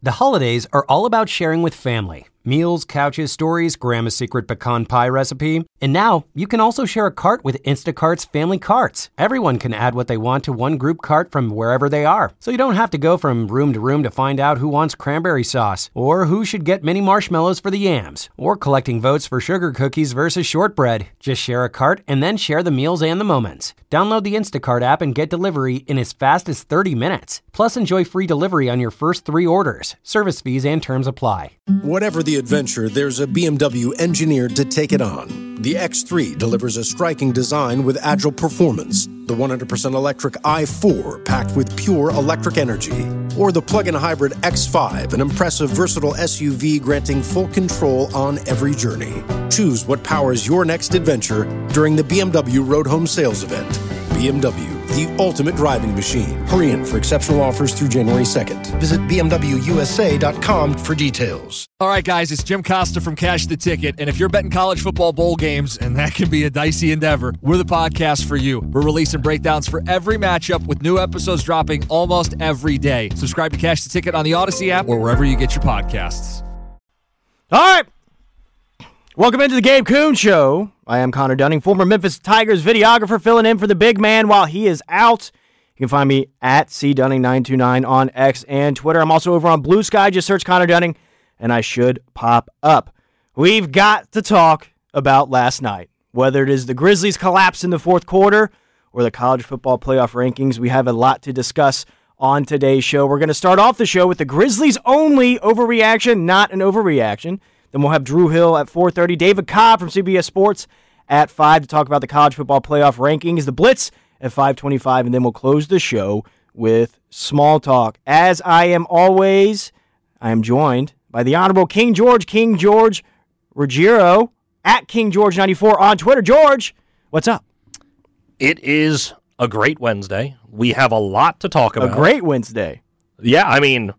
The holidays are all about sharing with family. Meals, couches, stories, Grandma's secret pecan pie recipe. And now, you can also share a cart with Instacart's Family Carts. Everyone can add what they want to one group cart from wherever they are. So you don't have to go from room to find out who wants cranberry sauce, or who should get mini marshmallows for the yams, or collecting votes for sugar cookies versus shortbread. Just share a cart and then share the meals and the moments. Download the Instacart app and get delivery in as fast as 30 minutes. Plus, enjoy free delivery on your first 3 orders. Service fees and terms apply. Whatever the adventure, there's a BMW engineered to take it on. The X3 delivers a striking design with agile performance. The 100% electric i4 packed with pure electric energy. Or the plug-in hybrid X5, an impressive versatile SUV granting full control on every journey. Choose what powers your next adventure during the BMW Road Home Sales Event. BMW, the ultimate driving machine. Hurry in for exceptional offers through January 2nd. Visit BMWUSA.com for details. All right, guys, it's Jim Costa from Cash the Ticket, and if you're betting college football bowl games, and that can be a dicey endeavor, we're the podcast for you. We're releasing breakdowns for every matchup with new episodes dropping almost every day. Subscribe to Cash the Ticket on the Odyssey app or wherever you get your podcasts. All right. Welcome into the Gabe Kuhn Show. I am Connor Dunning, former Memphis Tigers videographer, filling in for the big man while he is out. You can find me at CDunning929 on X and Twitter. I'm also over on Blue Sky. Just search Connor Dunning, and I should pop up. We've got to talk about last night. Whether it is the Grizzlies' collapse in the fourth quarter or the college football playoff rankings, we have a lot to discuss on today's show. We're going to start off the show with the Grizzlies' only overreaction, not an overreaction. Then we'll have Drew Hill at 4:30, David Cobb from CBS Sports at 5 to talk about the college football playoff rankings, the Blitz at 5:25, and then we'll close the show with small talk. As I am always, I am joined by the Honorable King George Ruggiero at King George 94 on Twitter. George, what's up? It is a great Wednesday. We have a lot to talk about. A great Wednesday. Yeah, I mean,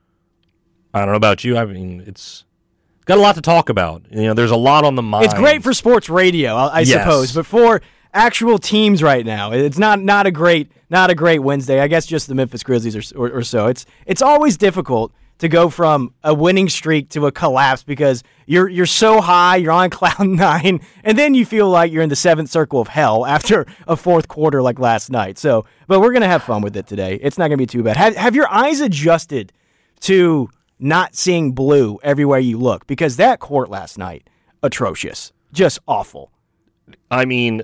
I don't know about you. I mean, it's got a lot to talk about. You know, there's a lot on the mind. It's great for sports radio, I suppose, but for actual teams right now, it's not a great Wednesday. I guess just the Memphis Grizzlies or so. It's always difficult to go from a winning streak to a collapse because you're so high, you're on cloud 9, and then you feel like you're in the seventh circle of hell after a fourth quarter like last night. So, but we're gonna have fun with it today. It's not gonna be too bad. Have your eyes adjusted to not seeing blue everywhere you look? Because that court last night, atrocious. Just awful. I mean,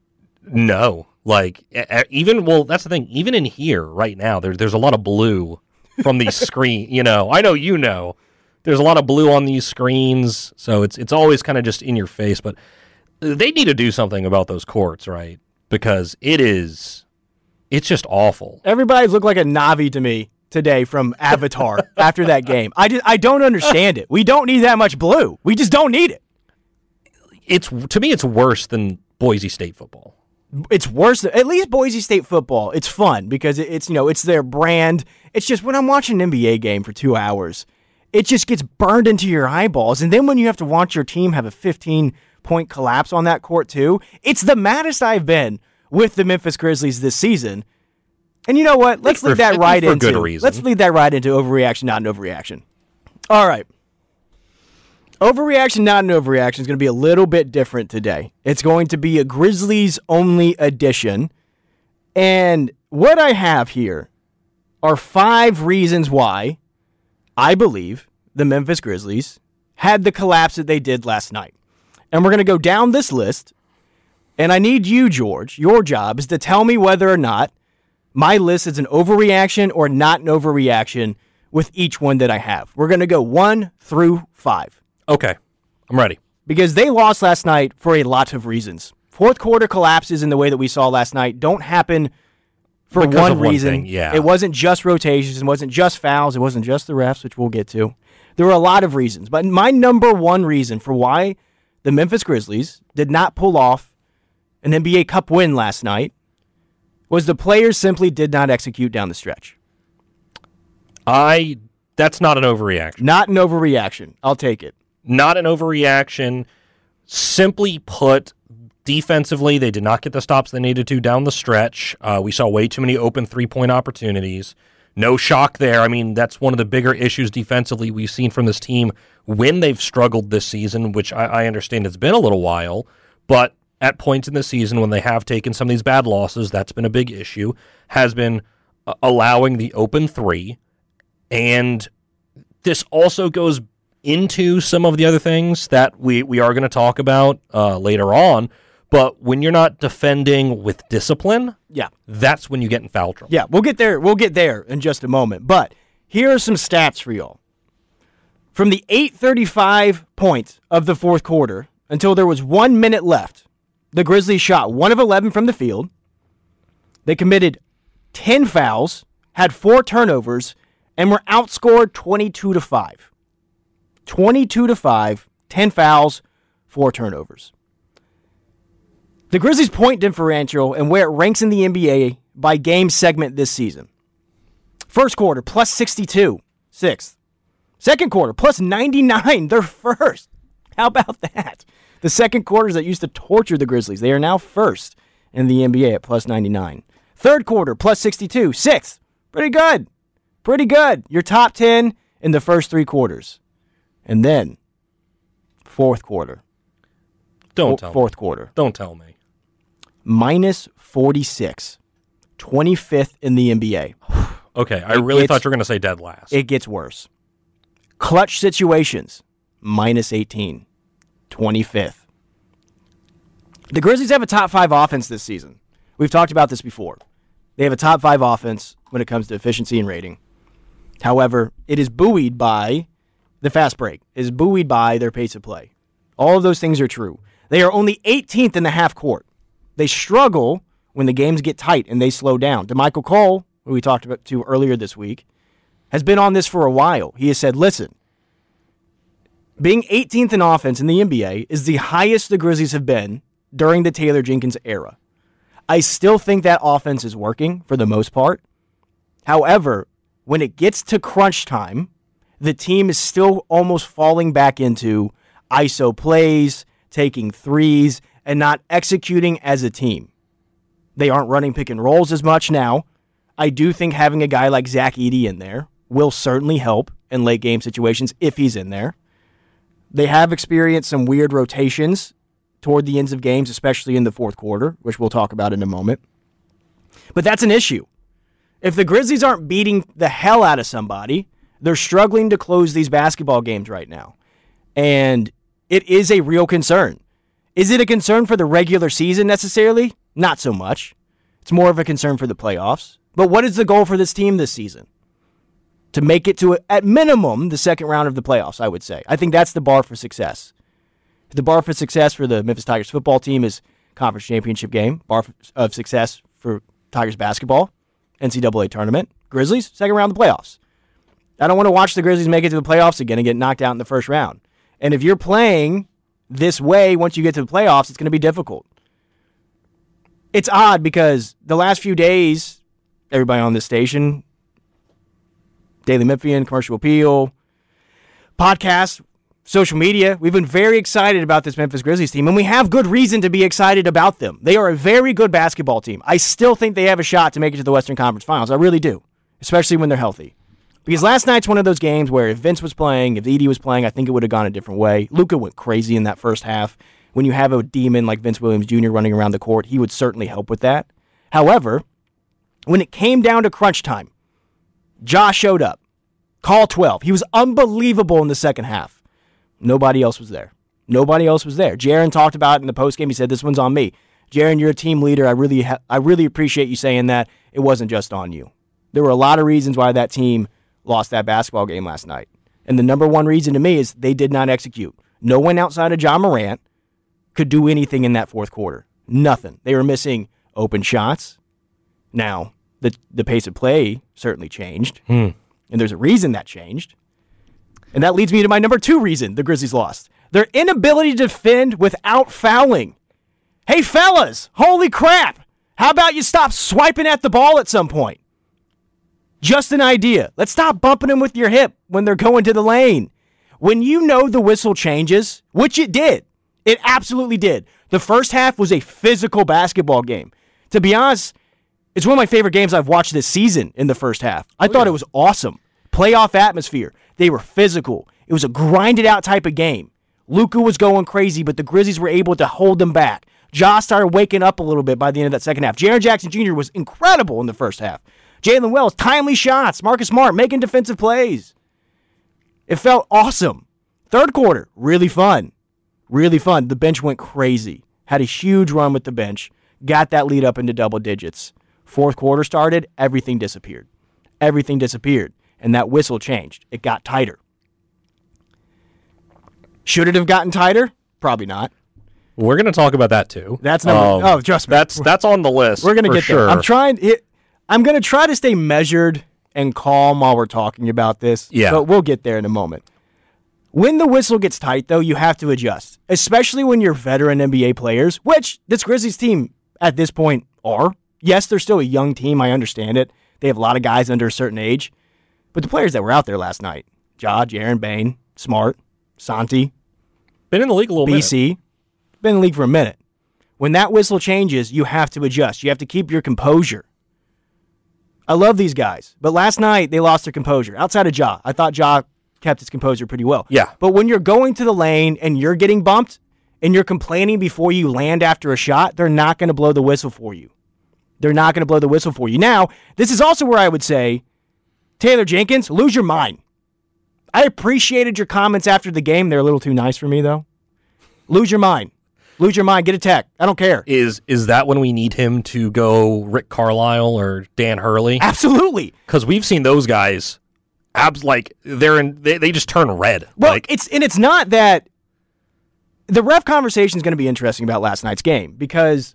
no. Like, that's the thing. Even in here right now, there's a lot of blue from these screens. You know, I know you know. There's a lot of blue on these screens, so it's always kind of just in your face. But they need to do something about those courts, right? Because it's just awful. Everybody's looked like a Na'vi to me today from Avatar after that game. I don't understand it. We don't need that much blue. We just don't need it. To me, it's worse than Boise State football. It's worse. At least Boise State football, it's fun because it's their brand. It's just when I'm watching an NBA game for 2 hours, it just gets burned into your eyeballs. And then when you have to watch your team have a 15-point collapse on that court too, it's the maddest I've been with the Memphis Grizzlies this season. And you know what? Let's lead that right into overreaction, not an overreaction. All right. Overreaction, not an overreaction, is going to be a little bit different today. It's going to be a Grizzlies-only edition. And what I have here are 5 reasons why I believe the Memphis Grizzlies had the collapse that they did last night. And we're going to go down this list. And I need you, George, your job is to tell me whether or not my list is an overreaction or not an overreaction with each one that I have. We're going to go 1 through 5. Okay, I'm ready. Because they lost last night for a lot of reasons. Fourth quarter collapses in the way that we saw last night don't happen for one reason. It wasn't just rotations. It wasn't just fouls. It wasn't just the refs, which we'll get to. There were a lot of reasons. But my number one reason for why the Memphis Grizzlies did not pull off an NBA Cup win last night was the players simply did not execute down the stretch. That's not an overreaction. Not an overreaction. I'll take it. Not an overreaction. Simply put, defensively, they did not get the stops they needed to down the stretch. We saw way too many open three-point opportunities. No shock there. I mean, that's one of the bigger issues defensively we've seen from this team when they've struggled this season, which I understand it's been a little while, but at points in the season when they have taken some of these bad losses, that's been a big issue, has been allowing the open three. And this also goes into some of the other things that we are going to talk about later on. But when you're not defending with discipline, that's when you get in foul trouble. Yeah, we'll get there. We'll get there in just a moment. But here are some stats for y'all. From the 8:35 point of the fourth quarter until there was 1 minute left, the Grizzlies shot 1 of 11 from the field. They committed 10 fouls, had 4 turnovers, and were outscored 22-5. 22-5, 10 fouls, 4 turnovers. The Grizzlies' point differential and where it ranks in the NBA by game segment this season. First quarter, plus 62, 6th. Second quarter, plus 99, they're first. How about that? The second quarters that used to torture the Grizzlies, they are now first in the NBA at plus 99. Third quarter, plus 62, 6th. Pretty good. Pretty good. You're top 10 in the first 3 quarters. And then, fourth quarter. Fourth quarter. Don't tell me. Minus 46. 25th in the NBA. Okay, I really thought you were going to say dead last. It gets worse. Clutch situations. Minus 18. 25th. The Grizzlies have a top 5 offense this season. We've talked about this before. They have a top 5 offense when it comes to efficiency and rating. However, it is buoyed by the fast break. It is buoyed by their pace of play. All of those things are true. They are only 18th in the half court. They struggle when the games get tight and they slow down. DeMichael Cole, who we talked about to earlier this week, has been on this for a while. He has said, listen, being 18th in offense in the NBA is the highest the Grizzlies have been during the Taylor Jenkins era. I still think that offense is working for the most part. However, when it gets to crunch time, the team is still almost falling back into ISO plays, taking threes, and not executing as a team. They aren't running pick and rolls as much now. I do think having a guy like Zach Edey in there will certainly help in late game situations if he's in there. They have experienced some weird rotations toward the ends of games, especially in the fourth quarter, which we'll talk about in a moment. But that's an issue. If the Grizzlies aren't beating the hell out of somebody, they're struggling to close these basketball games right now. And it is a real concern. Is it a concern for the regular season necessarily? Not so much. It's more of a concern for the playoffs. But what is the goal for this team this season? To make it to, at minimum, the second round of the playoffs, I would say. I think that's the bar for success. The bar for success for the Memphis Tigers football team is conference championship game. Bar of success for Tigers basketball, NCAA tournament. Grizzlies, second round of the playoffs. I don't want to watch the Grizzlies make it to the playoffs again and get knocked out in the first round. And if you're playing this way, once you get to the playoffs, it's going to be difficult. It's odd because the last few days, everybody on this station, Daily Memphian, Commercial Appeal, podcasts, social media, we've been very excited about this Memphis Grizzlies team, and we have good reason to be excited about them. They are a very good basketball team. I still think they have a shot to make it to the Western Conference Finals. I really do, especially when they're healthy. Because last night's one of those games where if Vince was playing, if Edey was playing, I think it would have gone a different way. Luka went crazy in that first half. When you have a demon like Vince Williams Jr. running around the court, he would certainly help with that. However, when it came down to crunch time, Ja showed up. Call 12. He was unbelievable in the second half. Nobody else was there. Nobody else was there. Jaren talked about it in the postgame. He said, this one's on me. Jaren, you're a team leader. I really appreciate you saying that. It wasn't just on you. There were a lot of reasons why that team lost that basketball game last night. And the number one reason to me is they did not execute. No one outside of John Morant could do anything in that fourth quarter. Nothing. They were missing open shots. Now, the pace of play certainly changed. And there's a reason that changed. And that leads me to my number 2 reason the Grizzlies lost. Their inability to defend without fouling. Hey, fellas, holy crap. How about you stop swiping at the ball at some point? Just an idea. Let's stop bumping them with your hip when they're going to the lane. When you know the whistle changes, which it did. It absolutely did. The first half was a physical basketball game. To be honest, It's one of my favorite games I've watched this season in the first half. I thought it was awesome. Playoff atmosphere. They were physical. It was a grinded-out type of game. Luka was going crazy, but the Grizzlies were able to hold them back. Ja started waking up a little bit by the end of that second half. Jaren Jackson Jr. was incredible in the first half. Jalen Wells, timely shots. Marcus Smart making defensive plays. It felt awesome. Third quarter, really fun. Really fun. The bench went crazy. Had a huge run with the bench. Got that lead up into double digits. Fourth quarter started, everything disappeared. Everything disappeared. And that whistle changed. It got tighter. Should it have gotten tighter? Probably not. We're going to talk about that too. That's number. Trust me. That's on the list. We're going to get sure. there. I'm going to try to stay measured and calm while we're talking about this. Yeah. But we'll get there in a moment. When the whistle gets tight, though, you have to adjust, especially when you're veteran NBA players, which this Grizzlies team at this point are. Yes, they're still a young team. I understand it. They have a lot of guys under a certain age. But the players that were out there last night, Ja, Jaren, Bane, Smart, Santi, been in the league a little BC, been in the league for a minute. When that whistle changes, you have to adjust. You have to keep your composure. I love these guys, but last night they lost their composure. Outside of Ja, I thought Ja kept his composure pretty well. Yeah. But when you're going to the lane and you're getting bumped and you're complaining before you land after a shot, they're not going to blow the whistle for you. They're not going to blow the whistle for you. Now, this is also where I would say, Taylor Jenkins, lose your mind. I appreciated your comments after the game. They're a little too nice for me, though. Lose your mind. Lose your mind. Get a tech. I don't care. Is that when we need him to go Rick Carlisle or Dan Hurley? Absolutely. Because we've seen those guys, they just turn red. Well, it's not that the ref conversation is going to be interesting about last night's game because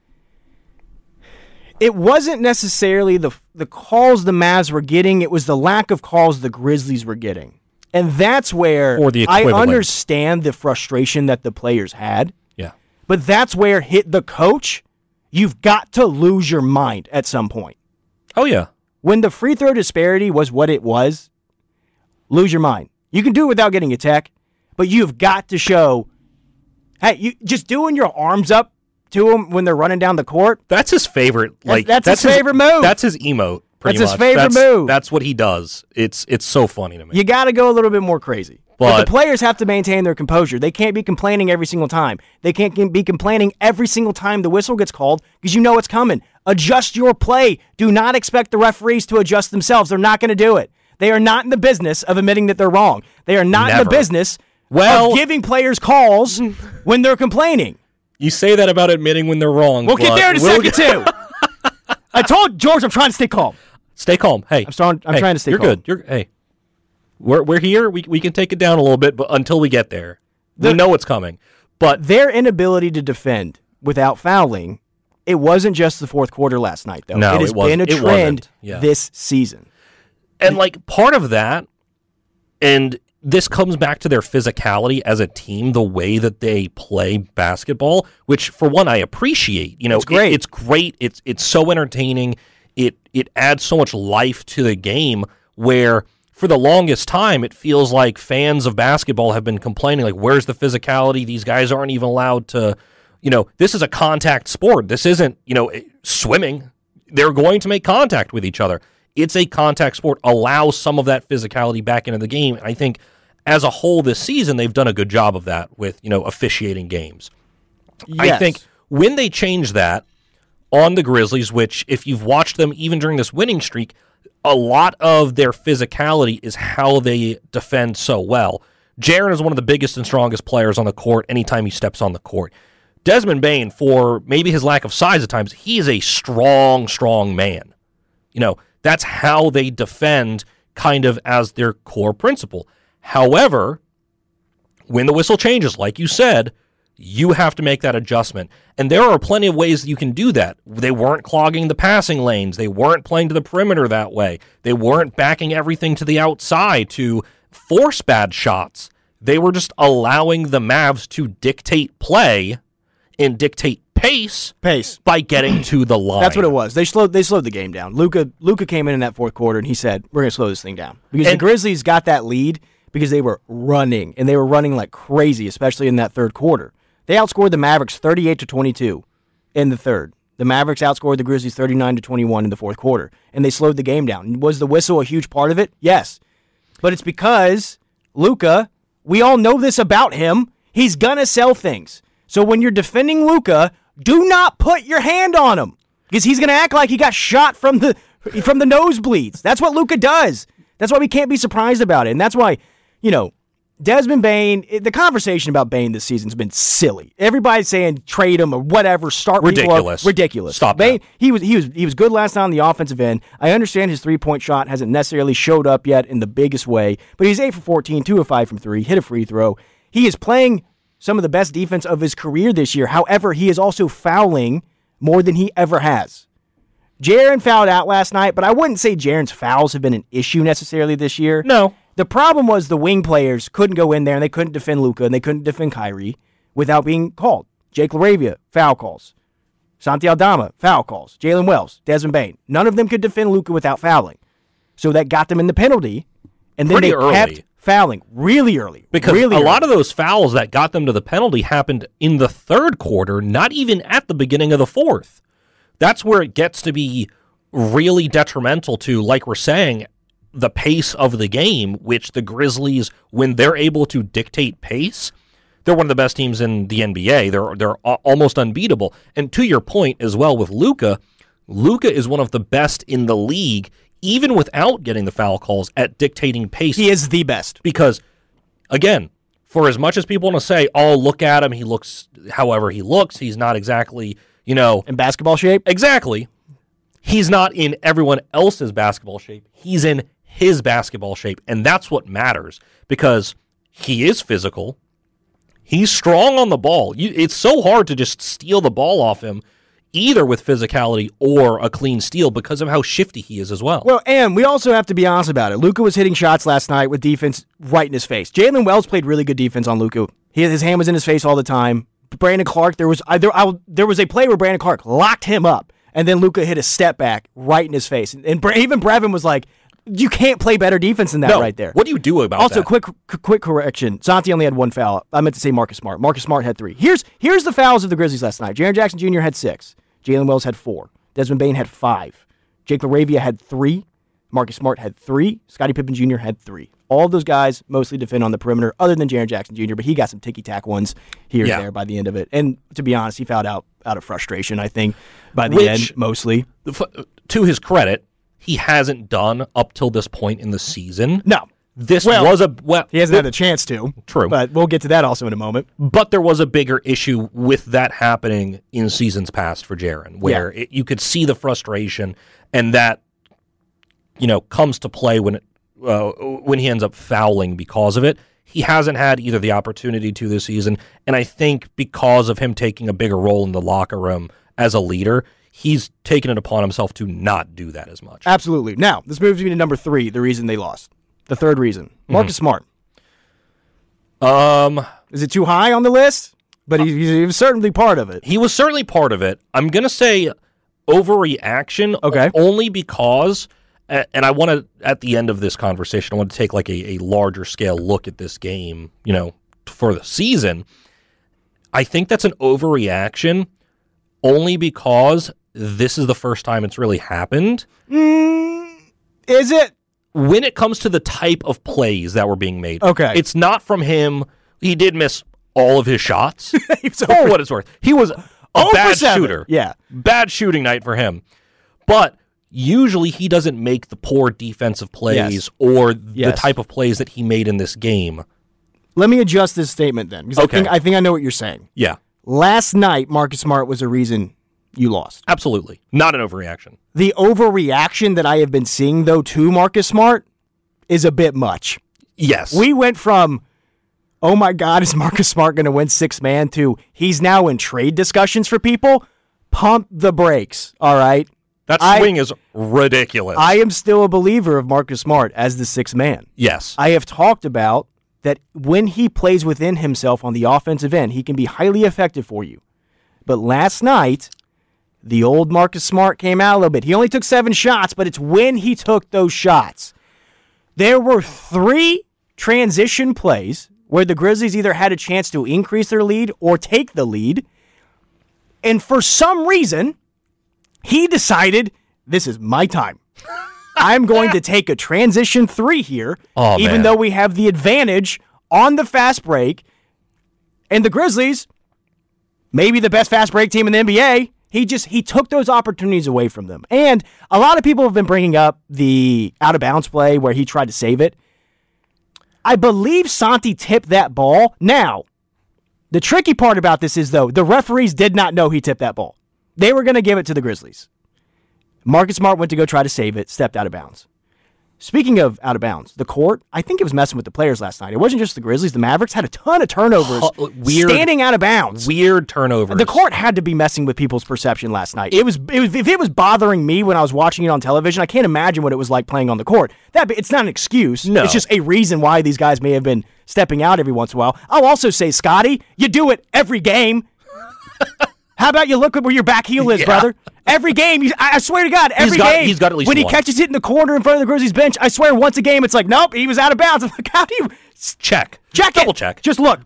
it wasn't necessarily the calls the Mavs were getting. It was the lack of calls the Grizzlies were getting. And that's where I understand the frustration that the players had. Yeah. But that's where the coach, you've got to lose your mind at some point. Oh, yeah. When the free throw disparity was what it was, lose your mind. You can do it without getting a tech, but you've got to show, hey, you just doing your arms up to them when they're running down the court. That's his favorite. That's his favorite move. That's his emote. That's his favorite move. That's what he does. It's so funny to me. You got to go a little bit more crazy. But the players have to maintain their composure. They can't be complaining every single time. They can't be complaining every single time the whistle gets called because you know it's coming. Adjust your play. Do not expect the referees to adjust themselves. They're not going to do it. They are not in the business of admitting that they're wrong. They are not in the business of giving players calls when they're complaining. You say that about admitting when they're wrong. We'll get there in a second, too. I told George I'm trying to stay calm. Stay calm. Hey, I'm trying to stay calm. You're good. Hey, we're here. We can take it down a little bit, but until we get there, we know it's coming. But their inability to defend without fouling, it wasn't just the fourth quarter last night, though. No, it has been a trend Yeah. this season. And part of that, and this comes back to their physicality as a team, the way that they play basketball, which for one I appreciate. It's great. It's great. It's so entertaining. It adds so much life to the game where for the longest time it feels like fans of basketball have been complaining where's the physicality? These guys aren't even allowed to, this is a contact sport. This isn't, swimming. They're going to make contact with each other. It's a contact sport. Allow some of that physicality back into the game. I think as a whole this season they've done a good job of that with, officiating games. Yes. I think when they change that on the Grizzlies, which if you've watched them even during this winning streak, a lot of their physicality is how they defend so well. Jaren is one of the biggest and strongest players on the court anytime he steps on the court. Desmond Bane, for maybe his lack of size at times, he is a strong, strong man. That's how they defend kind of as their core principle. However, when the whistle changes, like you said, you have to make that adjustment. And there are plenty of ways that you can do that. They weren't clogging the passing lanes. They weren't playing to the perimeter that way. They weren't backing everything to the outside to force bad shots. They were just allowing the Mavs to dictate play and dictate pace by getting to the line. That's what it was. They slowed the game down. Luka came in that fourth quarter and he said, "We're going to slow this thing down." Because the Grizzlies got that lead because they were running, and they were running like crazy, especially in that third quarter. They outscored the Mavericks 38-22 in the third. The Mavericks outscored the Grizzlies 39-21 in the fourth quarter, and they slowed the game down. Was the whistle a huge part of it? Yes. But it's because Luka, we all know this about him, he's going to sell things. So when you're defending Luka, do not put your hand on him because he's going to act like he got shot from the nosebleeds. That's what Luka does. That's why we can't be surprised about it. And that's why, Desmond Bane, the conversation about Bane this season's been silly. Everybody's saying trade him or whatever, start ridiculous. Ridiculous. Stop Bane, that. he was good last night on the offensive end. I understand his three-point shot hasn't necessarily showed up yet in the biggest way, but he's 8 for 14, 2 of 5 from 3, hit a free throw. He is playing some of the best defense of his career this year. However, he is also fouling more than he ever has. Jaren fouled out last night, but I wouldn't say Jaren's fouls have been an issue necessarily this year. No. The problem was the wing players couldn't go in there, and they couldn't defend Luka, and they couldn't defend Kyrie without being called. Jake LaRavia, foul calls. Santi Aldama, foul calls. Jalen Wells, Desmond Bane. None of them could defend Luka without fouling. So that got them in the penalty, and then Pretty they early. kept fouling really early. Because really a lot of those fouls that got them to the penalty happened in the third quarter, not even at the beginning of the fourth. That's where it gets to be really detrimental to, like we're saying, the pace of the game, which the Grizzlies, when they're able to dictate pace, they're one of the best teams in the NBA. They're almost unbeatable. And to your point as well with Luka, Luka is one of the best in the league, even without getting the foul calls, at dictating pace. He is the best. Because, again, for as much as people want to say, oh, look at him, he looks however he looks, he's not exactly, in basketball shape? Exactly. He's not in everyone else's basketball shape. He's in his basketball shape, and that's what matters because he is physical. He's strong on the ball. It's so hard to just steal the ball off him, either with physicality or a clean steal because of how shifty he is as well. Well, and we also have to be honest about it. Luka was hitting shots last night with defense right in his face. Jalen Wells played really good defense on Luka. His hand was in his face all the time. Brandon Clark, there was a play where Brandon Clark locked him up, and then Luka hit a step back right in his face. And even Brevin was like, you can't play better defense than that right there. What do you do about also, that? quick correction. Santi only had one foul. I meant to say Marcus Smart. Marcus Smart had 3. Here's the fouls of the Grizzlies last night. Jaren Jackson Jr. had 6. Jalen Wells had 4. Desmond Bane had 5. Jake LaRavia had 3. Marcus Smart had 3. Scottie Pippen Jr. had 3. All of those guys mostly defend on the perimeter, other than Jaren Jackson Jr., but he got some ticky-tack ones here and there by the end of it. And to be honest, he fouled out of frustration, I think, by the end, mostly. To his credit, he hasn't done up till this point in the season. No. He hasn't had a chance to. True. But we'll get to that also in a moment. But there was a bigger issue with that happening in seasons past for Jaren, where you could see the frustration, and that comes to play when he ends up fouling because of it. He hasn't had either the opportunity to this season, and I think because of him taking a bigger role in the locker room as a leader, he's taken it upon himself to not do that as much. Absolutely. Now, this moves me to number 3, the reason they lost. The third reason. Marcus Smart. Is it too high on the list? But he was certainly part of it. He was certainly part of it. I'm going to say overreaction. Okay. Only because, and I want to, at the end of this conversation, I want to take like a larger scale look at this game, for the season. I think that's an overreaction only because this is the first time it's really happened. Is it? When it comes to the type of plays that were being made, okay, it's not from him. He did miss all of his shots. For what it's worth. He was a bad shooter. Yeah. Bad shooting night for him. But usually he doesn't make the poor defensive plays or the type of plays that he made in this game. Let me adjust this statement then, because I think I know what you're saying. Yeah. Last night, Marcus Smart was a reason you lost. Absolutely. Not an overreaction. The overreaction that I have been seeing, though, to Marcus Smart is a bit much. Yes. We went from, oh my God, is Marcus Smart going to win 6-man, to he's now in trade discussions for people? Pump the brakes, all right? That swing is ridiculous. I am still a believer of Marcus Smart as the 6th man. Yes. I have talked about that when he plays within himself on the offensive end, he can be highly effective for you. But last night, the old Marcus Smart came out a little bit. He only took 7 shots, but it's when he took those shots. There were 3 transition plays where the Grizzlies either had a chance to increase their lead or take the lead. And for some reason, He decided, this is my time. I'm going to take a transition 3 here, even though we have the advantage on the fast break. And the Grizzlies, maybe the best fast break team in the NBA, he took those opportunities away from them. And a lot of people have been bringing up the out-of-bounds play where he tried to save it. I believe Santi tipped that ball. Now, the tricky part about this is, though, the referees did not know he tipped that ball. They were going to give it to the Grizzlies. Marcus Smart went to go try to save it, stepped out of bounds. Speaking of out of bounds, the court, I think it was messing with the players last night. It wasn't just the Grizzlies. The Mavericks had a ton of turnovers standing out of bounds. Weird turnovers. The court had to be messing with people's perception last night. If it was bothering me when I was watching it on television, I can't imagine what it was like playing on the court. It's not an excuse. No. It's just a reason why these guys may have been stepping out every once in a while. I'll also say, Scotty, you do it every game. How about you look at where your back heel is, brother? Every game, I swear to God, every game. He's got at least when one. He catches it in the corner in front of the Grizzlies bench, I swear once a game, it's like, nope, he was out of bounds. I'm like, how do you... Check Double it. Check. Just look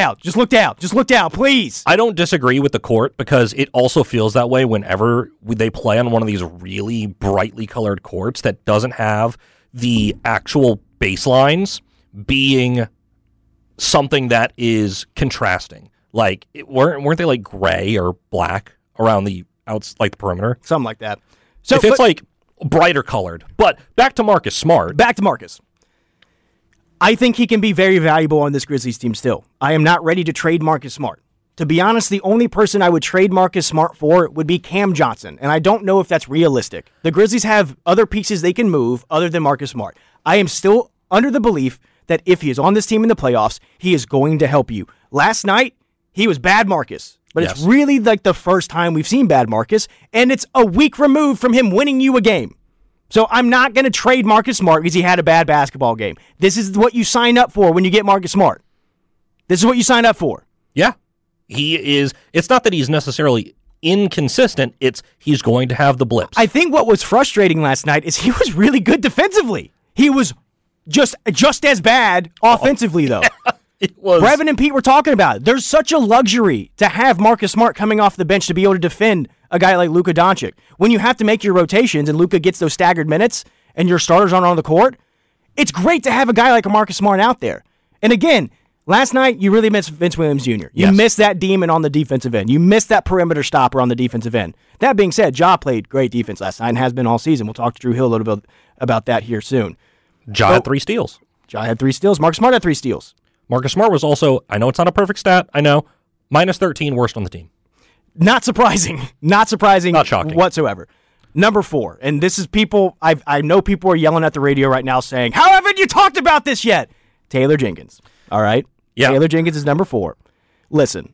down, please. I don't disagree with the court because it also feels that way whenever they play on one of these really brightly colored courts that doesn't have the actual baselines being something that is contrasting. Like, weren't they like gray or black around the outs, like the perimeter? Something like that. So if it's like brighter colored. But back to Marcus Smart. Back to Marcus. I think he can be very valuable on this Grizzlies team still. I am not ready to trade Marcus Smart. To be honest, the only person I would trade Marcus Smart for would be Cam Johnson, and I don't know if that's realistic. The Grizzlies have other pieces they can move other than Marcus Smart. I am still under the belief that if he is on this team in the playoffs, he is going to help you. Last night, he was bad Marcus, but It's really like the first time we've seen bad Marcus, and it's a week removed from him winning you a game. So I'm not going to trade Marcus Smart because he had a bad basketball game. This is what you sign up for when you get Marcus Smart. This is what you sign up for. Yeah. He is. It's not that he's necessarily inconsistent. It's he's going to have the blips. I think what was frustrating last night is he was really good defensively. He was just as bad offensively, though. It was. Brevin and Pete were talking about it. There's such a luxury to have Marcus Smart coming off the bench to be able to defend a guy like Luka Doncic. When you have to make your rotations and Luka gets those staggered minutes and your starters aren't on the court, it's great to have a guy like a Marcus Smart out there. And again, last night, you really missed Vince Williams Jr. You missed that demon on the defensive end. You missed that perimeter stopper on the defensive end. That being said, Ja played great defense last night and has been all season. We'll talk to Drew Hill a little bit about that here soon. Ja had 3 steals. Ja had 3 steals. Marcus Smart had 3 steals. Marcus Smart was also, I know it's not a perfect stat, I know, minus 13, worst on the team. Not surprising. Not surprising. Not shocking. Whatsoever. Number 4, and this is people, I know people are yelling at the radio right now saying, how haven't you talked about this yet? Taylor Jenkins. All right? Yeah. Taylor Jenkins is number 4. Listen,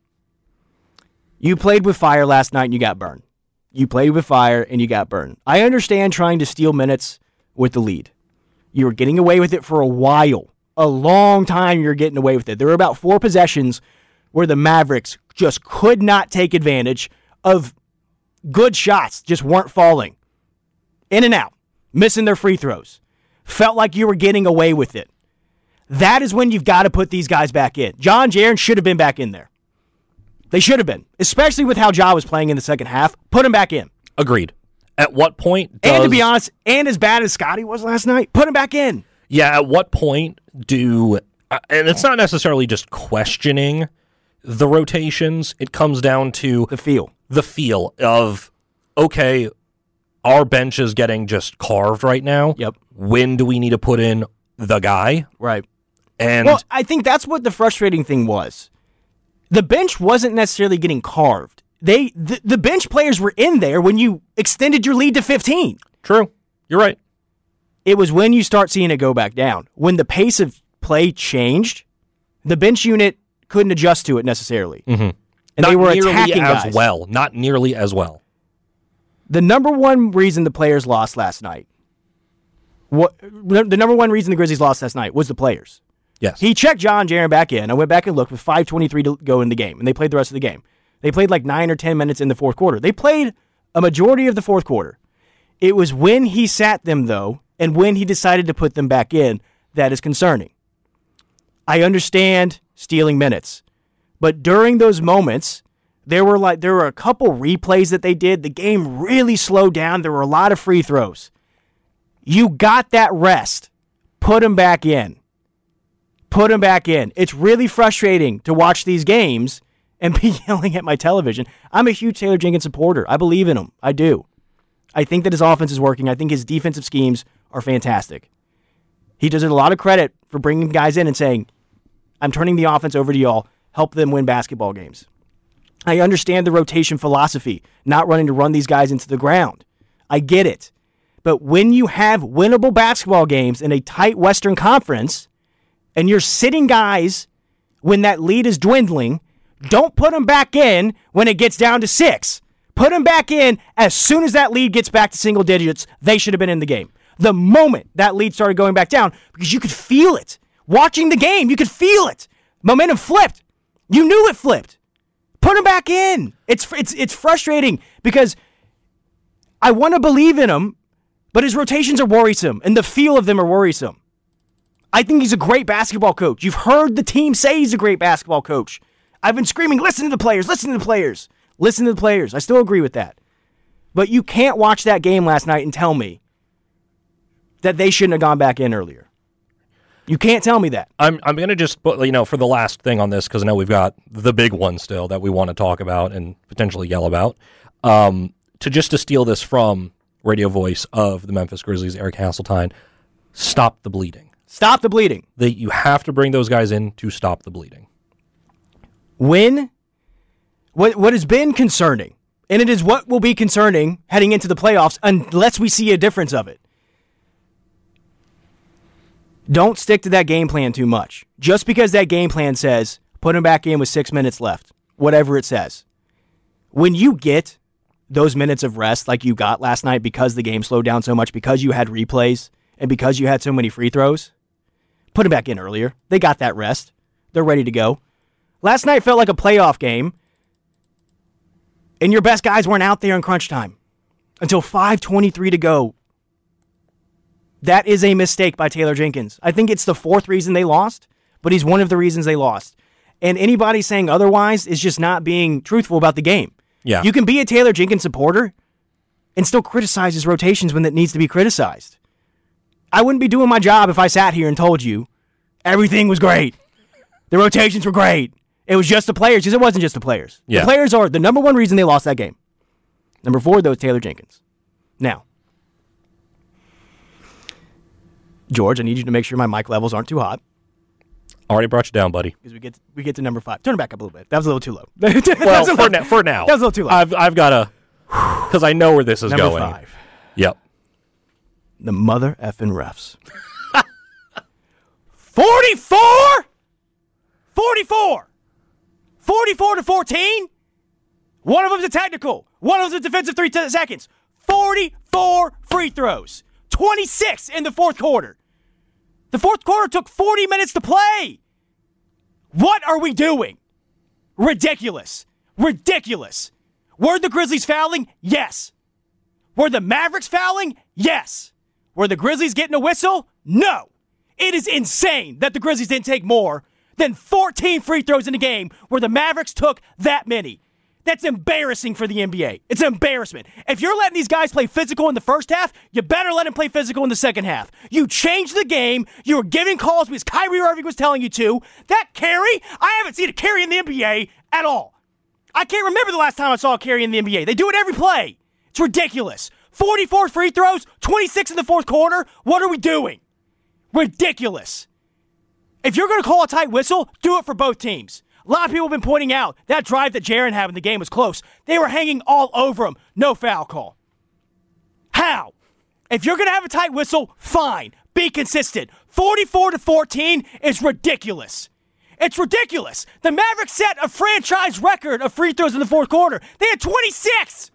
you played with fire last night and you got burned. You played with fire and you got burned. I understand trying to steal minutes with the lead. You were getting away with it for a while. A long time you're getting away with it. There were about 4 possessions where the Mavericks just could not take advantage of good shots, just weren't falling. In and out, missing their free throws. Felt like you were getting away with it. That is when you've got to put these guys back in. John Jaren should have been back in there. They should have been, especially with how Ja was playing in the second half. Put him back in. Agreed. At what point And to be honest, and as bad as Scotty was last night, put him back in. Yeah, at what point and it's not necessarily just questioning the rotations, it comes down to The feel of, okay, our bench is getting just carved right now. Yep. When do we need to put in the guy? Right. And well, I think that's what the frustrating thing was. The bench wasn't necessarily getting carved. The bench players were in there when you extended your lead to 15. True. You're right. It was when you start seeing it go back down. When the pace of play changed, the bench unit couldn't adjust to it necessarily. Mm-hmm. And not they were nearly attacking as guys. well. Not nearly as well. The number one reason the players lost last night, the number one reason the Grizzlies lost last night was the players. Yes. He checked John Jaren back in. I went back and looked with 5:23 to go in the game, and they played the rest of the game. They played like 9 or 10 minutes in the fourth quarter. They played a majority of the fourth quarter. It was when he sat them, though, and when he decided to put them back in, that is concerning. I understand stealing minutes, but during those moments, There were a couple replays that they did. The game really slowed down. There were a lot of free throws. You got that rest. Put them back in. Put them back in. It's really frustrating to watch these games and be yelling at my television. I'm a huge Taylor Jenkins supporter. I believe in him. I do. I think that his offense is working. I think his defensive schemes are fantastic. He deserves a lot of credit for bringing guys in and saying, I'm turning the offense over to y'all. Help them win basketball games. I understand the rotation philosophy, not running to run these guys into the ground. I get it. But when you have winnable basketball games in a tight Western Conference and you're sitting guys when that lead is dwindling, don't put them back in when it gets down to 6. Put them back in as soon as that lead gets back to single digits. They should have been in the game. The moment that lead started going back down, because you could feel it. Watching the game, you could feel it. Momentum flipped. You knew it flipped. Put them back in. It's frustrating because I want to believe in him, but his rotations are worrisome, and the feel of them are worrisome. I think he's a great basketball coach. You've heard the team say he's a great basketball coach. I've been screaming, listen to the players, listen to the players, listen to the players. I still agree with that. But you can't watch that game last night and tell me that they shouldn't have gone back in earlier. You can't tell me that. I'm going to just put, for the last thing on this, because I know we've got the big one still that we want to talk about and potentially yell about. To steal this from radio voice of the Memphis Grizzlies, Eric Hasseltine, stop the bleeding. Stop the bleeding. You have to bring those guys in to stop the bleeding. What has been concerning, and it is what will be concerning heading into the playoffs unless we see a difference of it. Don't stick to that game plan too much. Just because that game plan says, put him back in with 6 minutes left, whatever it says. When you get those minutes of rest like you got last night because the game slowed down so much, because you had replays, and because you had so many free throws, put him back in earlier. They got that rest. They're ready to go. Last night felt like a playoff game, and your best guys weren't out there in crunch time until 5:23 to go. That is a mistake by Taylor Jenkins. I think it's the fourth reason they lost, but he's one of the reasons they lost. And anybody saying otherwise is just not being truthful about the game. Yeah. You can be a Taylor Jenkins supporter and still criticize his rotations when it needs to be criticized. I wouldn't be doing my job if I sat here and told you everything was great. The rotations were great. It was just the players, because it wasn't just the players. Yeah. The players are the number one reason they lost that game. Number 4, though, is Taylor Jenkins. Now, George, I need you to make sure my mic levels aren't too hot. Already brought you down, buddy. Because we get to number 5. Turn it back up a little bit. That was a little too low. Well, for now. That was a little too low. I've got to, because I know where this is number going. 5. Yep. The mother effing refs. 44? 44! 44-14? One of them's a technical. One of them's a defensive 3 seconds. 44 free throws. 26 in the fourth quarter. The fourth quarter took 40 minutes to play. What are we doing? Ridiculous. Ridiculous. Were the Grizzlies fouling? Yes. Were the Mavericks fouling? Yes. Were the Grizzlies getting a whistle? No. It is insane that the Grizzlies didn't take more than 14 free throws in a game where the Mavericks took that many. That's embarrassing for the NBA. It's an embarrassment. If you're letting these guys play physical in the first half, you better let them play physical in the second half. You changed the game. You were giving calls because Kyrie Irving was telling you to. That carry, I haven't seen a carry in the NBA at all. I can't remember the last time I saw a carry in the NBA. They do it every play. It's ridiculous. 44 free throws, 26 in the fourth quarter. What are we doing? Ridiculous. If you're going to call a tight whistle, do it for both teams. A lot of people have been pointing out that drive that Jaren had in the game was close. They were hanging all over him. No foul call. How? If you're going to have a tight whistle, fine. Be consistent. 44-14 is ridiculous. It's ridiculous. The Mavericks set a franchise record of free throws in the fourth quarter. They had 26.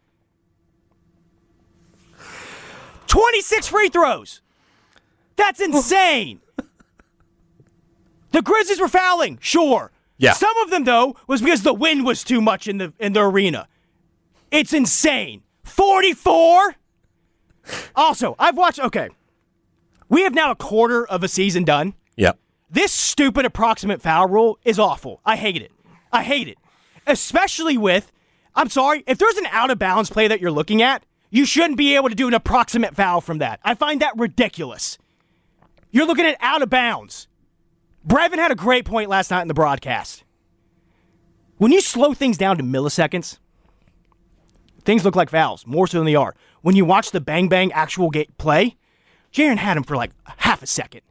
26 free throws. That's insane. The Grizzlies were fouling, sure. Yeah. Some of them, though, was because the wind was too much in the arena. It's insane. 44? Also, I've watched, okay. We have now a quarter of a season done. Yep. This stupid approximate foul rule is awful. I hate it. I hate it. Especially with I'm sorry, if there's an out-of-bounds play that you're looking at, you shouldn't be able to do an approximate foul from that. I find that ridiculous. You're looking at out of bounds. Brevin had a great point last night in the broadcast. When you slow things down to milliseconds, things look like fouls, more so than they are. When you watch the bang-bang actual play, Jaren had him for like half a second.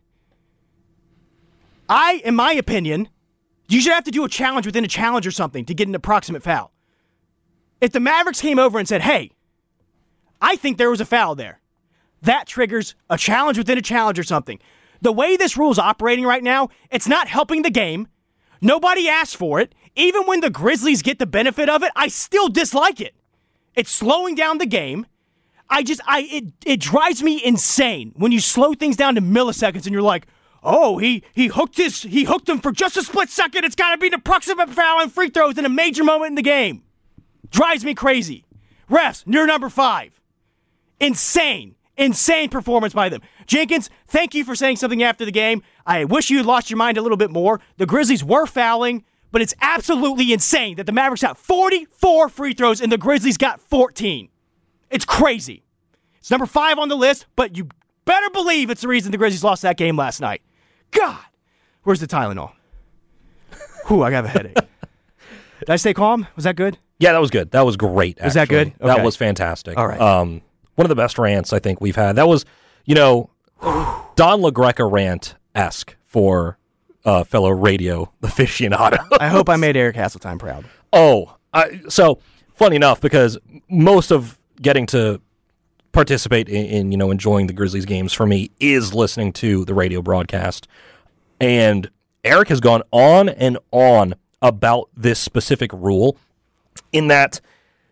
In my opinion, you should have to do a challenge within a challenge or something to get an approximate foul. If the Mavericks came over and said, hey, I think there was a foul there, that triggers a challenge within a challenge or something. The way this rule is operating right now, it's not helping the game. Nobody asked for it. Even when the Grizzlies get the benefit of it, I still dislike it. It's slowing down the game. It drives me insane when you slow things down to milliseconds and you're like, oh, he hooked him for just a split second. It's got to be an approximate foul and free throws in a major moment in the game. Drives me crazy. Refs, you're number 5. Insane performance by them. Jenkins, thank you for saying something after the game. I wish you had lost your mind a little bit more. The Grizzlies were fouling, but it's absolutely insane that the Mavericks got 44 free throws and the Grizzlies got 14. It's crazy. It's number 5 on the list, but you better believe it's the reason the Grizzlies lost that game last night. God, where's the Tylenol? Whew, I got a headache. Did I stay calm? Was that good? Yeah, that was good. That was great, actually. Was that good? Okay. That was fantastic. All right. One of the best rants I think we've had. That was, Don LaGreca rant-esque for fellow radio aficionado. I hope I made Eric Hasseltine proud. So funny enough, because most of getting to participate in enjoying the Grizzlies games for me is listening to the radio broadcast. And Eric has gone on and on about this specific rule in that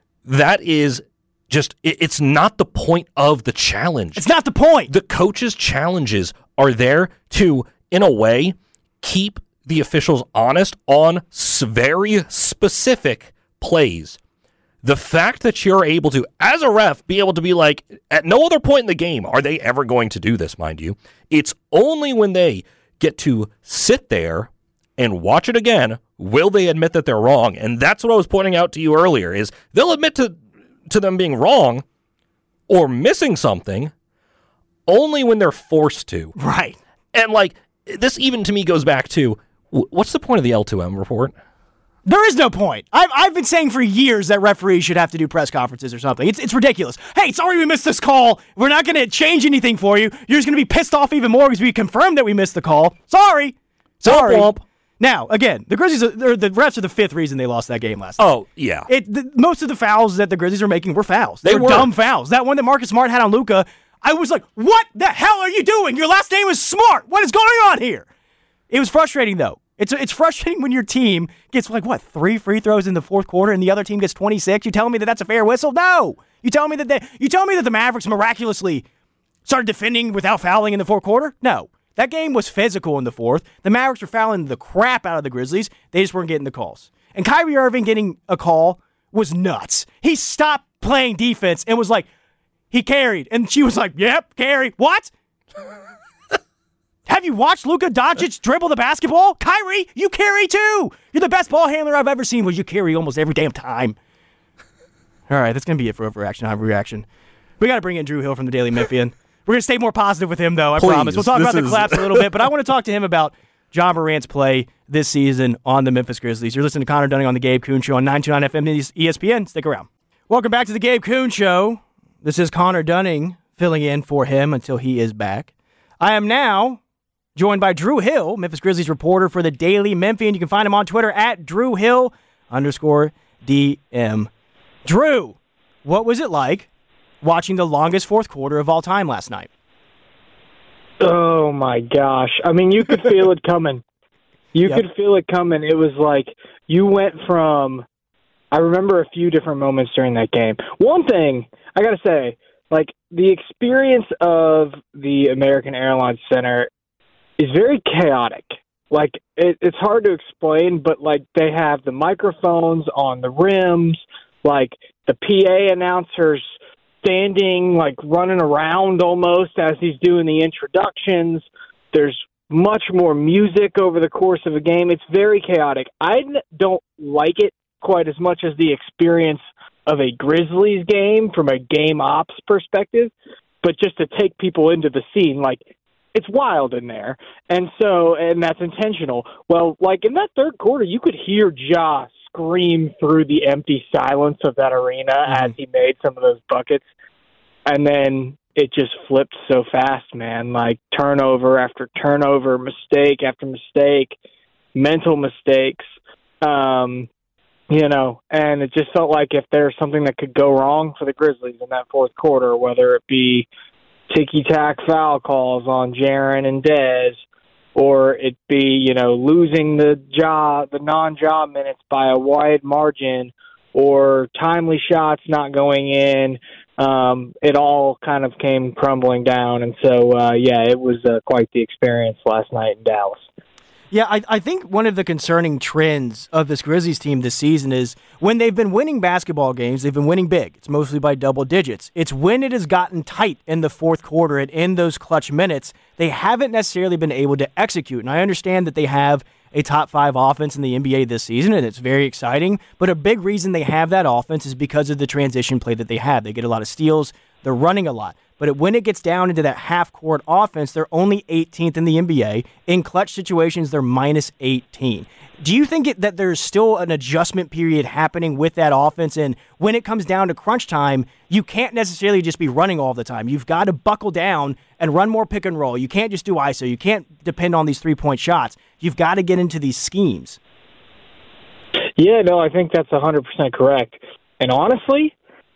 is just, it's not the point of the challenge. It's not the point. The coaches' challenges are there to, in a way, keep the officials honest on very specific plays. The fact that you're able to, as a ref, be able to be like, at no other point in the game are they ever going to do this, mind you. It's only when they get to sit there and watch it again will they admit that they're wrong. And that's what I was pointing out to you earlier, is they'll admit to them being wrong or missing something only when they're forced to. Right. And this even to me goes back to, what's the point of the L2M report? There is no point. I've been saying for years that referees should have to do press conferences or something. It's ridiculous. Hey, sorry we missed this call. We're not going to change anything for you. You're just going to be pissed off even more because we confirmed that we missed the call. Sorry. Womp. Now, again, the Grizzlies, the refs are the 5th reason they lost that game last night. Oh, yeah. Most of the fouls that the Grizzlies were making were fouls. They were dumb fouls. That one that Marcus Smart had on Luka, I was like, what the hell are you doing? Your last name is Smart. What is going on here? It was frustrating, though. It's frustrating when your team gets, 3 free throws in the fourth quarter and the other team gets 26. You telling me that that's a fair whistle? No. You telling me that the Mavericks miraculously started defending without fouling in the fourth quarter? No. That game was physical in the fourth. The Mavericks were fouling the crap out of the Grizzlies. They just weren't getting the calls. And Kyrie Irving getting a call was nuts. He stopped playing defense and was like, he carried. And she was like, yep, carry. What? Have you watched Luka Doncic dribble the basketball? Kyrie, you carry too. You're the best ball handler I've ever seen, you carry almost every damn time. All right, that's going to be it for Overreaction. Reaction. We got to bring in Drew Hill from the Daily Memphian. We're going to stay more positive with him, though, I promise. We'll talk about the collapse a little bit, but I want to talk to him about Ja Morant's play this season on the Memphis Grizzlies. You're listening to Connor Dunning on the Gabe Kuhn Show on 929 FM ESPN. Stick around. Welcome back to the Gabe Kuhn Show. This is Connor Dunning filling in for him until he is back. I am now joined by Drew Hill, Memphis Grizzlies reporter for the Daily Memphian. You can find him on Twitter at DrewHill_DM. Drew, what was it like watching the longest fourth quarter of all time last night? Oh, my gosh. I mean, you could feel it coming. You could feel it coming. It was like you went from – I remember a few different moments during that game. One thing, I got to say, the experience of the American Airlines Center is very chaotic. It's hard to explain, but, they have the microphones on the rims, the PA announcers – standing, running around almost as he's doing the introductions. There's much more music over the course of a game. It's very chaotic. I don't like it quite as much as the experience of a Grizzlies game from a game ops perspective, but just to take people into the scene, like, it's wild in there. And that's intentional. Well, like in that third quarter, you could hear Ja scream through the empty silence of that arena as he made some of those buckets. And then it just flipped so fast, man. Like turnover after turnover, mistake after mistake, mental mistakes. And it just felt like if there's something that could go wrong for the Grizzlies in that fourth quarter, whether it be ticky-tack foul calls on Jaren and Dez, or it be, losing the non-job minutes by a wide margin, or timely shots not going in, it all kind of came crumbling down. And so, it was quite the experience last night in Dallas. Yeah, I think one of the concerning trends of this Grizzlies team this season is when they've been winning basketball games, they've been winning big. It's mostly by double digits. It's when it has gotten tight in the fourth quarter and in those clutch minutes, they haven't necessarily been able to execute. And I understand that they have a top 5 offense in the NBA this season, and it's very exciting. But a big reason they have that offense is because of the transition play that they have. They get a lot of steals. They're running a lot. But when it gets down into that half-court offense, they're only 18th in the NBA. In clutch situations, they're minus 18. Do you think that there's still an adjustment period happening with that offense? And when it comes down to crunch time, you can't necessarily just be running all the time. You've got to buckle down and run more pick and roll. You can't just do ISO. You can't depend on these three-point shots. You've got to get into these schemes. Yeah, no, I think that's 100% correct. And honestly,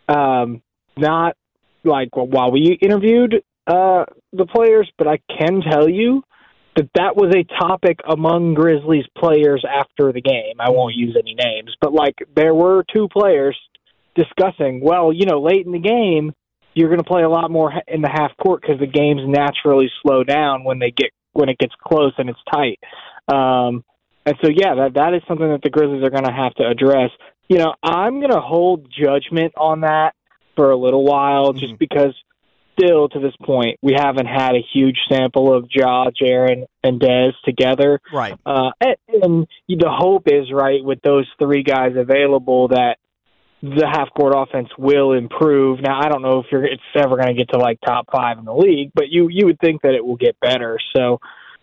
not like while we interviewed the players, but I can tell you that was a topic among Grizzlies players after the game. I won't use any names, but like there were 2 players discussing, well, late in the game, you're going to play a lot more in the half court because the games naturally slow down when it gets close and it's tight. And so, yeah, that is something that the Grizzlies are going to have to address. I'm going to hold judgment on that for a little while, just because still to this point we haven't had a huge sample of Ja, Jaren, and Dez together. Right. And the hope is, right, with those 3 guys available, that the half-court offense will improve. Now, I don't know if it's ever going to get to like top 5 in the league, but you would think that it will get better. So,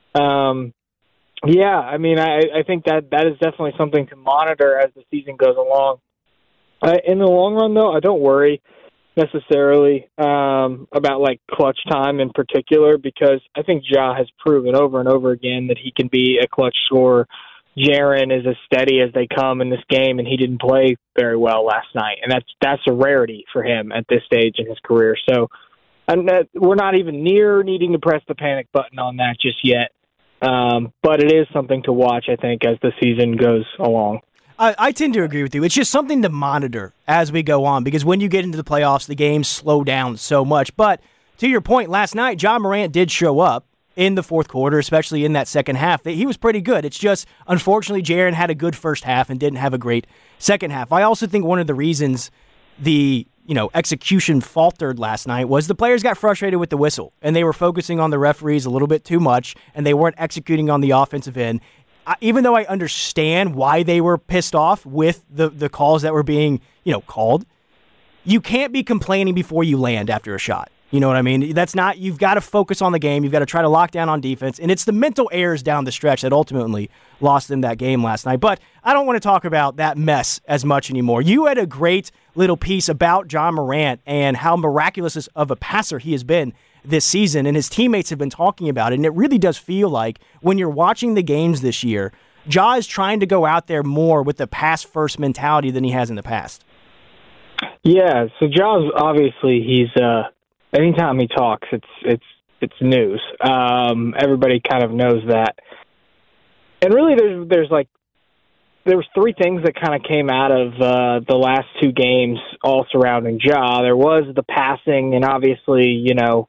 yeah, I mean, I think that is definitely something to monitor as the season goes along. In the long run, though, I don't worry necessarily about like clutch time in particular, because I think Ja has proven over and over again that he can be a clutch scorer. Jaren is as steady as they come in this game, and he didn't play very well last night, and that's a rarity for him at this stage in his career. So we're not even near needing to press the panic button on that just yet, but it is something to watch, I think, as the season goes along. I tend to agree with you. It's just something to monitor as we go on, because when you get into the playoffs, the games slow down so much. But to your point, last night, Ja Morant did show up in the fourth quarter, especially in that second half. He was pretty good. It's just, unfortunately, Jaren had a good first half and didn't have a great second half. I also think one of the reasons the execution faltered last night was the players got frustrated with the whistle, and they were focusing on the referees a little bit too much, and they weren't executing on the offensive end. Even though I understand why they were pissed off with the calls that were being, called, you can't be complaining before you land after a shot. You know what I mean? That's not, you've got to focus on the game. You've got to try to lock down on defense. And it's the mental errors down the stretch that ultimately lost them that game last night. But I don't want to talk about that mess as much anymore. You had a great little piece about Ja Morant and how miraculous of a passer he has been this season, and his teammates have been talking about it, and it really does feel like when you're watching the games this year, Ja is trying to go out there more with the pass-first mentality than he has in the past. Yeah, so Ja's obviously, he's anytime he talks, it's news. Everybody kind of knows that. And really there was 3 things that kind of came out of the last 2 games all surrounding Ja. There was the passing, and obviously,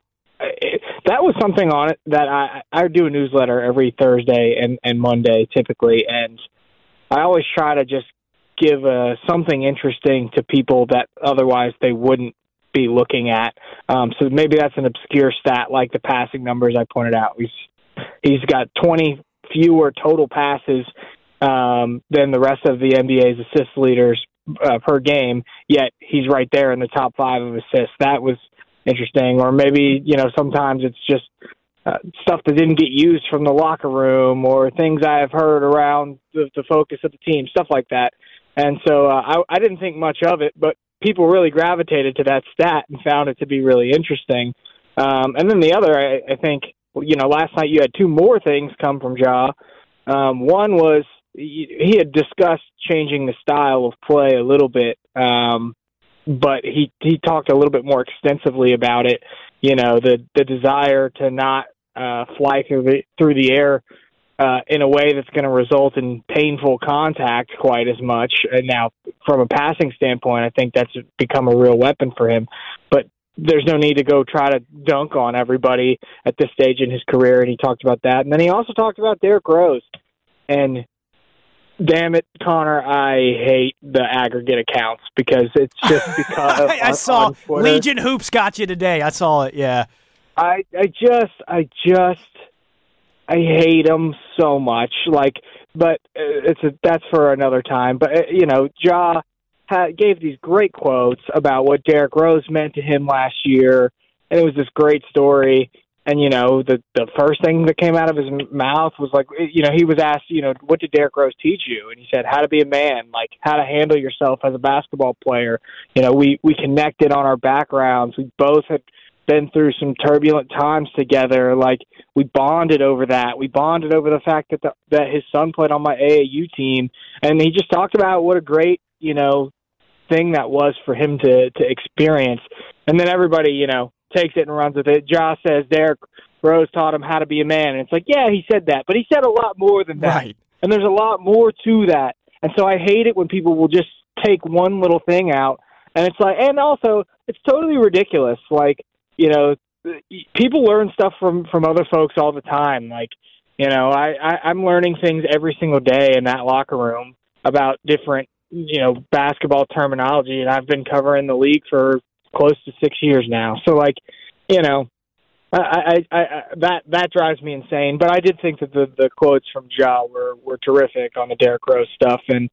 that was something on it that I do a newsletter every Thursday and Monday typically, and I always try to just give something interesting to people that otherwise they wouldn't be looking at. So maybe that's an obscure stat like the passing numbers I pointed out. He's got 20 fewer total passes than the rest of the NBA's assist leaders per game, yet he's right there in the top 5 of assists. That was interesting. Or maybe, sometimes it's just stuff that didn't get used from the locker room or things I have heard around the focus of the team, stuff like that. And so I didn't think much of it, but people really gravitated to that stat and found it to be really interesting. And then the other, I think, last night you had 2 more things come from Ja. One was he had discussed changing the style of play a little bit, but he talked a little bit more extensively about it. The desire to not fly through the air in a way that's going to result in painful contact quite as much. And now, from a passing standpoint, I think that's become a real weapon for him. But there's no need to go try to dunk on everybody at this stage in his career, and he talked about that. And then he also talked about Derrick Rose. And damn it, Connor, I hate the aggregate accounts because it's just because I saw Legion Hoops got you today. I saw it, yeah. I hate him so much. But that's for another time. But Ja gave these great quotes about what Derrick Rose meant to him last year, and it was this great story. And the first thing that came out of his mouth was he was asked, what did Derrick Rose teach you? And he said, how to be a man, how to handle yourself as a basketball player. We connected on our backgrounds. We both had been through some turbulent times together. We bonded over that. We bonded over the fact that his son played on my AAU team. And he just talked about what a great, thing that was for him to experience. And then everybody, takes it and runs with it. Ja says Derrick Rose taught him how to be a man. And it's yeah, he said that. But he said a lot more than that. Right. And there's a lot more to that. And so I hate it when people will just take one little thing out. And it's and also, it's totally ridiculous. People learn stuff from other folks all the time. I'm learning things every single day in that locker room about different, basketball terminology. And I've been covering the league for close to 6 years now. So that drives me insane. But I did think that the quotes from Ja were terrific on the Derrick Rose stuff. And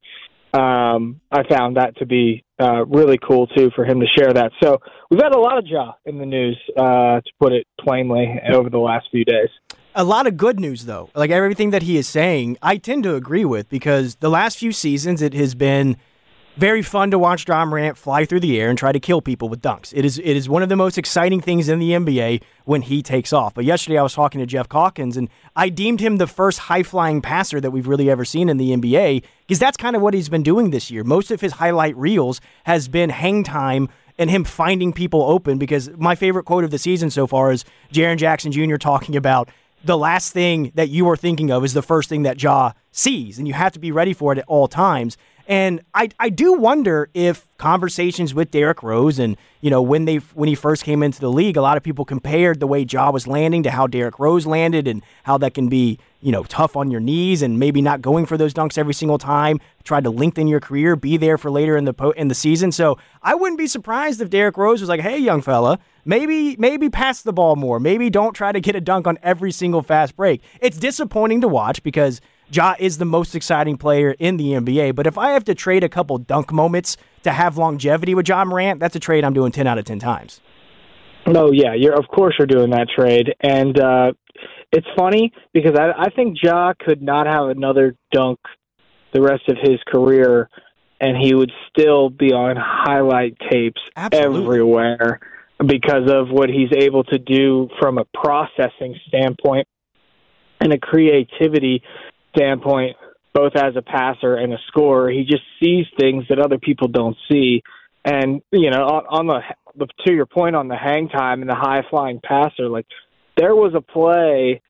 I found that to be really cool too for him to share that. So we've had a lot of Ja in the news, to put it plainly, over the last few days. A lot of good news, though. Everything that he is saying, I tend to agree with, because the last few seasons it has been very fun to watch Ja Morant fly through the air and try to kill people with dunks. It is one of the most exciting things in the NBA when he takes off. But yesterday I was talking to Jeff Calkins, and I deemed him the first high-flying passer that we've really ever seen in the NBA, because that's kind of what he's been doing this year. Most of his highlight reels has been hang time and him finding people open, because my favorite quote of the season so far is Jaren Jackson Jr. talking about the last thing that you are thinking of is the first thing that Ja sees, and you have to be ready for it at all times. And I do wonder if conversations with Derrick Rose and, when he first came into the league, a lot of people compared the way Ja was landing to how Derrick Rose landed, and how that can be, tough on your knees and maybe not going for those dunks every single time, try to lengthen your career, be there for later in the season. So I wouldn't be surprised if Derrick Rose was like, hey, young fella, maybe pass the ball more. Maybe don't try to get a dunk on every single fast break. It's disappointing to watch because Ja is the most exciting player in the NBA, but if I have to trade a couple dunk moments to have longevity with Ja Morant, that's a trade I'm doing 10 out of 10 times. No, yeah, of course you're doing that trade. And it's funny because I think Ja could not have another dunk the rest of his career, and he would still be on highlight tapes everywhere because of what he's able to do from a processing standpoint and a creativity standpoint, both as a passer and a scorer. He just sees things that other people don't see. And, on to your point on the hang time and the high-flying passer, there was a play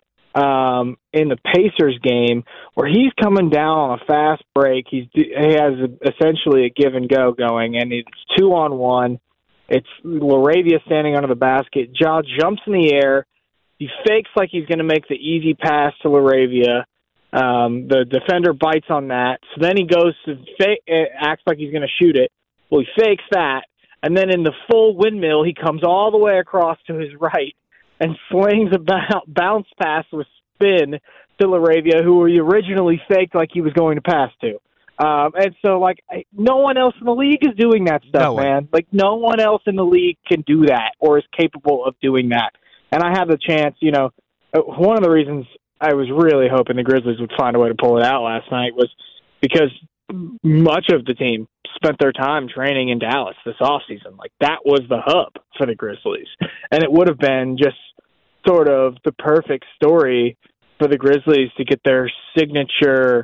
in the Pacers game where he's coming down on a fast break. He has essentially a give and go going, and it's 2-on-1. It's LaRavia standing under the basket. Ja jumps in the air. He fakes like he's going to make the easy pass to LaRavia. The defender bites on that. So then he goes to acts like he's going to shoot it. Well, he fakes that. And then in the full windmill, he comes all the way across to his right and slings a bounce pass with spin Villaravia, who he originally faked like he was going to pass to. And so, like, no one else in the league is doing that stuff, man. Like, no one else in the league can do that or is capable of doing that. And I have the chance, you know, one of the reasons I was really hoping the Grizzlies would find a way to pull it out last night was because much of the team spent their time training in Dallas this offseason. Like, that was the hub for the Grizzlies. And it would have been just sort of the perfect story for the Grizzlies to get their signature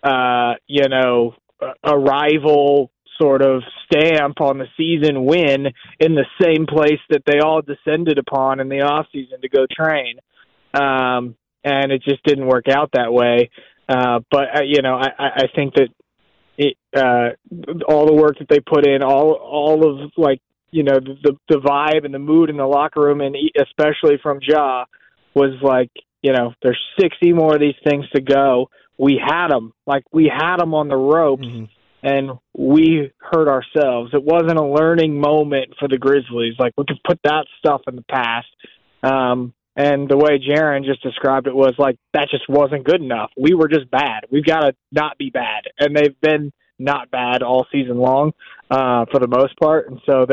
arrival sort of stamp on the season win in the same place that they all descended upon in the offseason to go train. And it just didn't work out that way. But I think that all the work that they put in, all of, like, you know, the vibe and the mood in the locker room, and especially from Ja, was like, you know, there's 60 more of these things to go. We had them on the ropes, and we hurt ourselves. It wasn't a learning moment for the Grizzlies. Like, we could put that stuff in the past. And the way Jaren just described it was like, that just wasn't good enough. We were just bad. We've got to not be bad. And they've been not bad all season long, for the most part. And so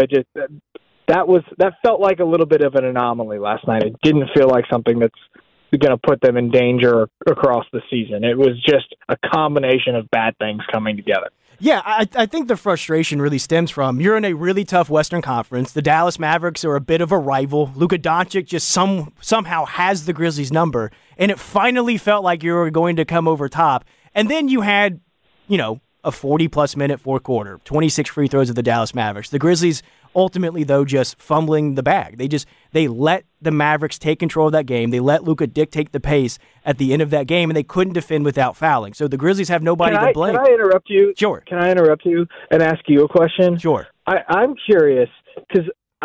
that felt like a little bit of an anomaly last night. It didn't feel like something that's going to put them in danger across the season. It was just a combination of bad things coming together. Yeah, I think the frustration really stems from you're in a really tough Western Conference. The Dallas Mavericks are a bit of a rival. Luka Doncic just somehow has the Grizzlies' number, and it finally felt like you were going to come over top. And then you had, you know, a 40-plus minute fourth quarter, 26 free throws of the Dallas Mavericks. The Grizzlies ultimately, though, just fumbling the bag. They let the Mavericks take control of that game. They let Luka dictate the pace at the end of that game, and they couldn't defend without fouling. So the Grizzlies have nobody to blame. Can I interrupt you? Sure. Can I interrupt you and ask you a question? Sure. I'm curious because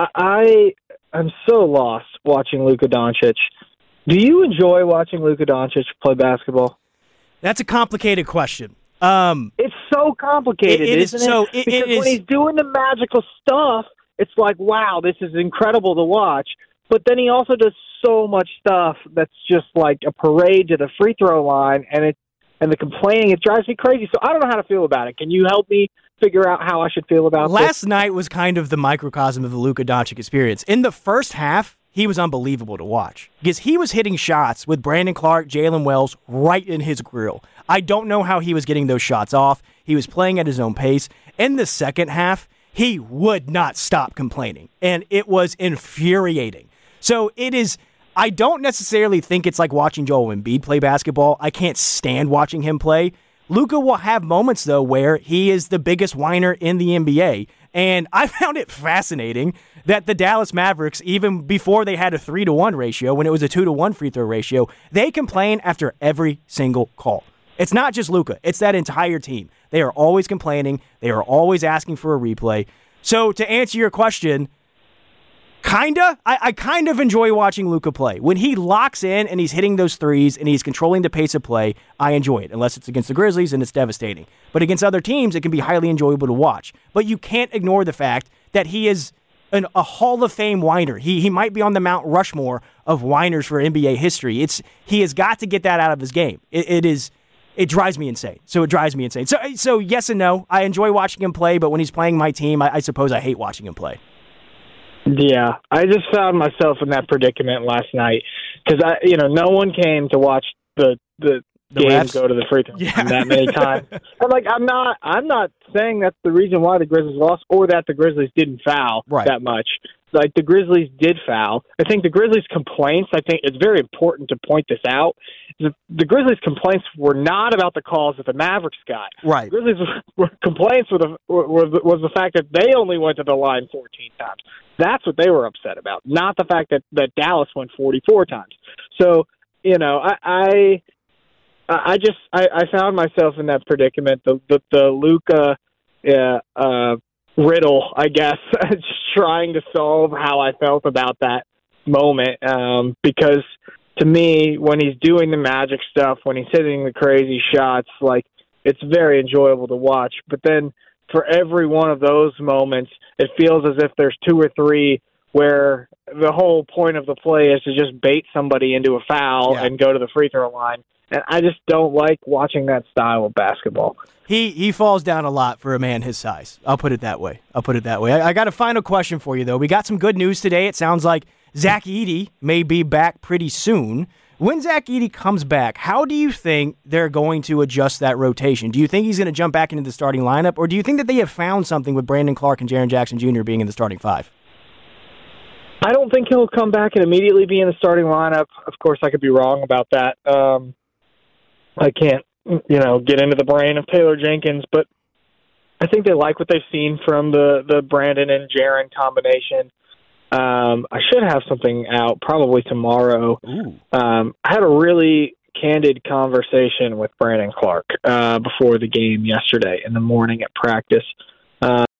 I'm so lost watching Luka Doncic. Do you enjoy watching Luka Doncic play basketball? That's a complicated question. It's so complicated, isn't it? Because when he's doing the magical stuff, it's like, wow, this is incredible to watch. But then he also does so much stuff that's just like a parade to the free throw line, and the complaining, it drives me crazy. So I don't know how to feel about it. Can you help me figure out how I should feel about this? Last night was kind of the microcosm of the Luka Doncic experience. In the first half, he was unbelievable to watch because he was hitting shots with Brandon Clark, Jalen Wells right in his grill. I don't know how he was getting those shots off. He was playing at his own pace. In the second half, he would not stop complaining, and it was infuriating. So I don't necessarily think it's like watching Joel Embiid play basketball. I can't stand watching him play. Luka will have moments, though, where he is the biggest whiner in the NBA. And I found it fascinating that the Dallas Mavericks, even before they had a 3-to-1 ratio, when it was a 2-to-1 free throw ratio, they complain after every single call. It's not just Luka. It's that entire team. They are always complaining. They are always asking for a replay. So to answer your question, I kind of enjoy watching Luka play. When he locks in and he's hitting those threes and he's controlling the pace of play, I enjoy it, unless it's against the Grizzlies and it's devastating. But against other teams, it can be highly enjoyable to watch. But you can't ignore the fact that he is a Hall of Fame whiner. He might be on the Mount Rushmore of whiners for NBA history. He has got to get that out of his game. It drives me insane. So it drives me insane. So yes and no. I enjoy watching him play, but when he's playing my team, I suppose I hate watching him play. Yeah, I just found myself in that predicament last night because no one came to watch the game refs go to the free throw line that many times. And I'm not saying that's the reason why the Grizzlies lost or that the Grizzlies didn't foul that much. Like, the Grizzlies did foul. I think the Grizzlies' complaints, I think it's very important to point this out. The Grizzlies' complaints were not about the calls that the Mavericks got. Right. The Grizzlies' complaints was the fact that they only went to the line 14 times. That's what they were upset about, not the fact that Dallas went 44 times. So, I found myself in that predicament. The Luka riddle, I guess, just trying to solve how I felt about that moment. Because to me, when he's doing the magic stuff, when he's hitting the crazy shots, like, it's very enjoyable to watch. But then for every one of those moments, it feels as if there's two or three where the whole point of the play is to just bait somebody into a foul and go to the free throw line. And I just don't like watching that style of basketball. He falls down a lot for a man his size. I'll put it that way. I got a final question for you, though. We got some good news today. It sounds like Zach Edey may be back pretty soon. When Zach Edey comes back, how do you think they're going to adjust that rotation? Do you think he's going to jump back into the starting lineup, or do you think that they have found something with Brandon Clark and Jaren Jackson Jr. being in the starting five? I don't think he'll come back and immediately be in the starting lineup. Of course, I could be wrong about that. I can't, get into the brain of Taylor Jenkins, but I think they like what they've seen from the Brandon and Jaren combination. I should have something out probably tomorrow. I had a really candid conversation with Brandon Clark before the game yesterday in the morning at practice.